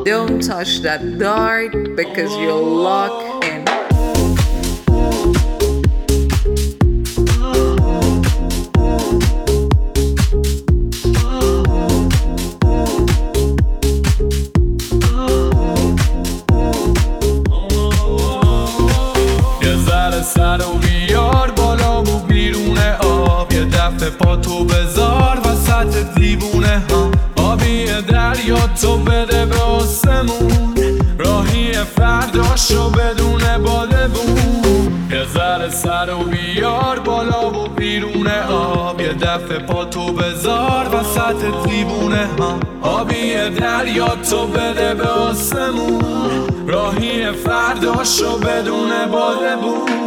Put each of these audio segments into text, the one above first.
Don't touch that dart because you'll lock in. یه ذره سر و بیار بالا و بیرون آب، یه دفعه پا تو بذار وسط دیوونه ها. آبی دریا تو بده به آسمون، راهی فرداشو بدون باده بون. یه ذره سر و بیار بالا و بیرون آب، یه دفعه پا تو بذار وسط دیوونه ها. آبی دریا تو بده به آسمون، راهی فرداشو بدون باده بون.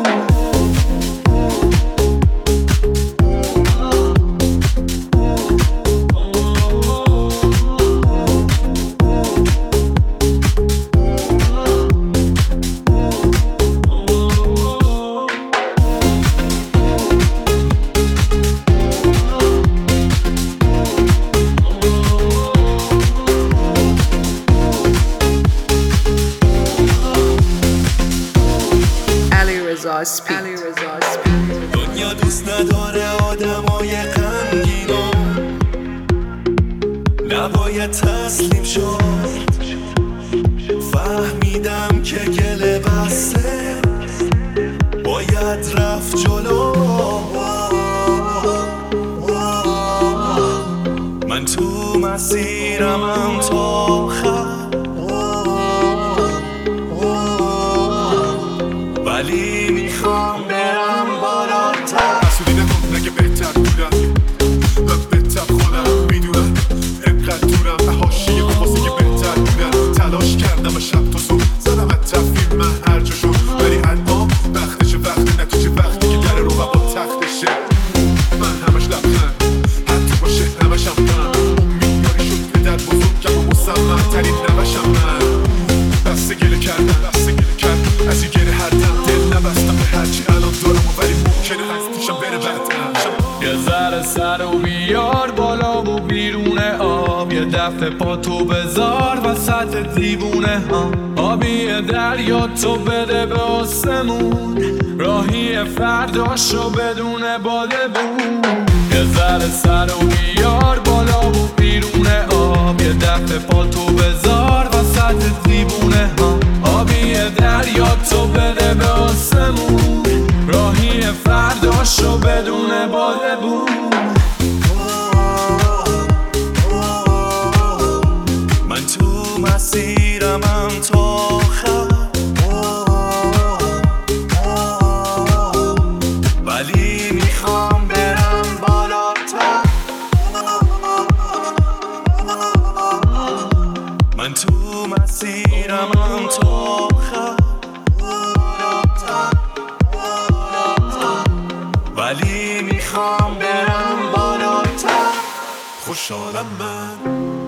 دنیا دوست نداره آدمای غمگینو، نباید تسلیم شد. فهمیدم که گله بسته باید رفت جلو. من تو مسیرمم تا آخر، ولی میخوام برم بالاتر. حسودی نکن نگه بهتر بودم، من بهتر خودم میدونم. انقدر دورم به حاشیه واسه که بهتر بودم. تلاش کردم و شب تا صبح زدم تفیم من هر جا شد، ولی الان وقتشه. وقت نتیجه وقتی که در رو با تختشه. من همش لبخند حتی باشه همش هم من امیدیاری شد پدر بزرگم و مصمم ترین نوشم. من بسته گله کردم از این گله هر دم دل نبستم به هرچی الان دارم، ولی ممکنه از پیشم بره بعدم. یه ذره سر و بیار بالا و بیرون آب، یه دفعه پا تو بذار وسط دیوونه ها. آبی دریا تو بده به آسمون، راهی فرداشو بدون باده بون. یه ذره سر و بیار بالا و بیرون آب، یه دفعه پا تو بذار وسط دیوونه ها. آبی دریا تو بده به آسمون، راهی فرداشو بدون باده بون. من تو مسیرمم تا آخر، ولی میخوام برم بالاتر. من تو مسیرمم تا آخر، ولی میخوام برم بالاتر. خوشحالم من